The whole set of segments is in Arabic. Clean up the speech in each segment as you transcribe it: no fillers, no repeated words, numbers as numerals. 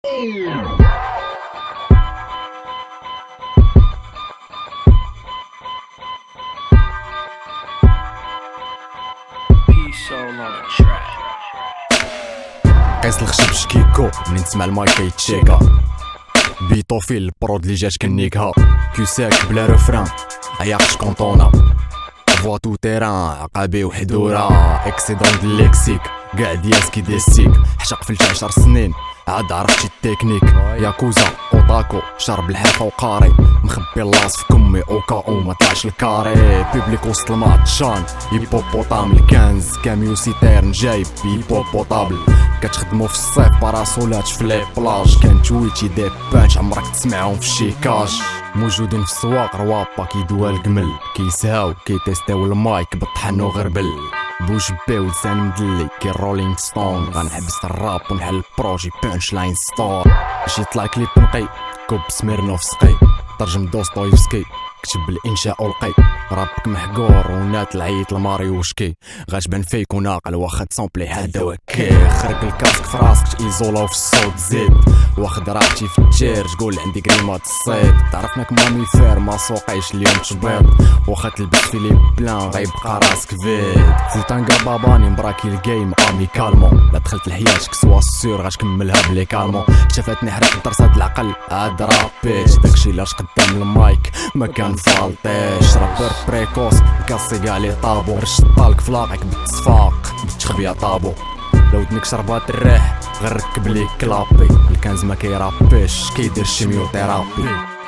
قيس الخشب شكيكو منين تسمع المايك كيتشيكا بيطوفيل البرود اللي جات كنيكها كوساك بلا رفران عياقش كونطونا فوا تو تيران عقابي وحدورة اكسيدون دليكسيك قاع دياسكي ديستيك حشق في 10 سنين عاد عرفتي التكنيك ياكوزا اوتاكو شرب الحافة وقاري مخبي اللاص في كمي اوكا ما طلعش الكاري بيبليك وسط الماتشان هيبوبوطام الكنز كاميو سيتيرن جايب هيبوبوطابل كتخدمو في الصيف باراسولات في لي بلاج كان تويتي دي بانش عمرك تسمعهم في شيكاج موجودين في السواق روابا كيدوا القمل كيسهاو كيتيستيو المايك بالطحن وغربل بوجبي ولسان مدلي كي رولينغ ستون غنحبس الراب ونحل بروجي بانش لاين ستور باش يطلع كليب نقي كوب سميرنوف سقي ترجم دوستويفسكي كتب الانشاء ولقي رابك محقور ونات العيط لماريوشكي غتبان فيك وناقل واخا تسامبلي هدا وكي خرج الكاسك في راسك ايزولا في الصوت زيد واخد راحتي في التير تقول عندي كريمات الصيد تعرفناك مامي فير ما سوقيش اليوم تشبيط واخا تلبس فيلي بلان غيبقى راسك فيد فوتانكا باباني مبراكي الجيم اميكالمون لا دخلت لحياتك سوا السير غتكملها بلي كالمون شافتني حرق درسات العقل عاد رابيت داكشي لاش قدام المايك ما كان فالطيش رابر بريكوس كاسي كاع لي طابو رشد طالك فلاقك بالتصفاق بالتخبيه طابو لو دنك شربات الريح غير ركب ليك كلابي الكنز ما كيرابيش كيدير شيميوثيرابي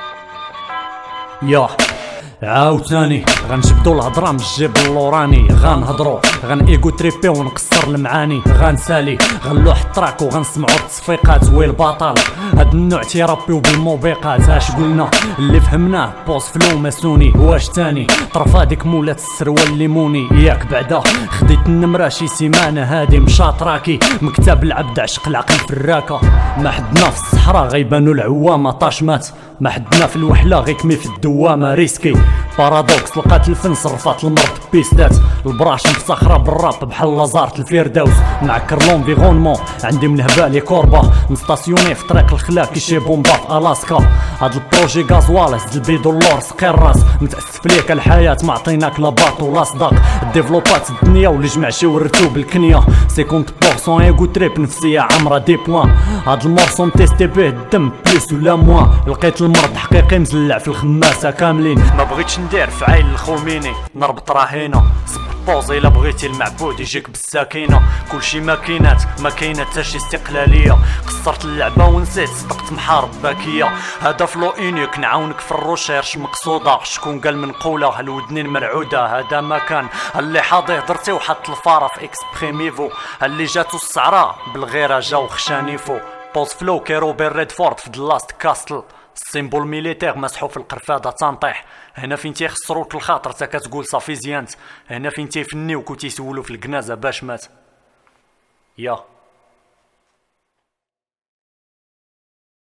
يا عاوتاني غنجبدو الهضره من الجيب اللوراني غنهضرو ايغو تريبي ونقصر المعاني غنسالي غنلوح التراك وغنسمعو التصفيقات وي البطل هاد النوع تيرابيو بالموبقات اش قلنا اللي فهمناه بوس فلو ماسوني واش تاني طرف هاديك مولات السروال الليموني ياك بعدا خديت النمره شي سيمانه هادي مشات راكي مكتب العبد عشق العقل في الراكه ما حدنا في الصحراء غيبانو العوامه طاشمات ما حدنا في الوحله غيكمي في الدوامه ريسكي بارادوكس لقات الفن صرفات المرض بيستات البراش مفسخره بالراب بحال لازارت الفيردوس معكر لونفيغونمون عندي من هبالي كوربا مستاسيوني في طريق الخلا كيشي بومبا في الاسكا هاد البروجي غازوال زد البيض واللور سقي الراس متاسف ليك الحياه ما عطيناك لا باط ولا صداق الديفلوبات الدنيا واللي جمع شي ورثو بالكنيه 50% ايغو تريب نفسيه عامره دي بوان هاد المورسون تيستي به الدم بليس ولا موان لقيت المرض حقيقي مزلع في الخماسه كاملين ما بغيتش ندير في عين الخوميني نربط راهينه بوزي الا بغيتي المعبود يجيك بالسكينه كلشي ماكينات ما كاينه حتى شي استقلاليه قصرت اللعبه ونسيت صدقت محارب باكيه هذا فلو انيك نعاونك في الروشيرش مقصوده شكون قال منقوله الودنين مرعوده هذا مكان اللي حاضي هضرتي وحط الفاره في اكسبريميفو اللي جاتو الصعراء بالغيره جاو خشانيفو بوز فلو كيروبي ريدفورد في دلاست كاستل السيمبول ميليتير مسحو في القرفاده تنطيح هنا فين تيخسروك الخاطر تا كتقول صافي زيانت هنا فين تيفنيوك وتيسولو في الكنازه باش مات يا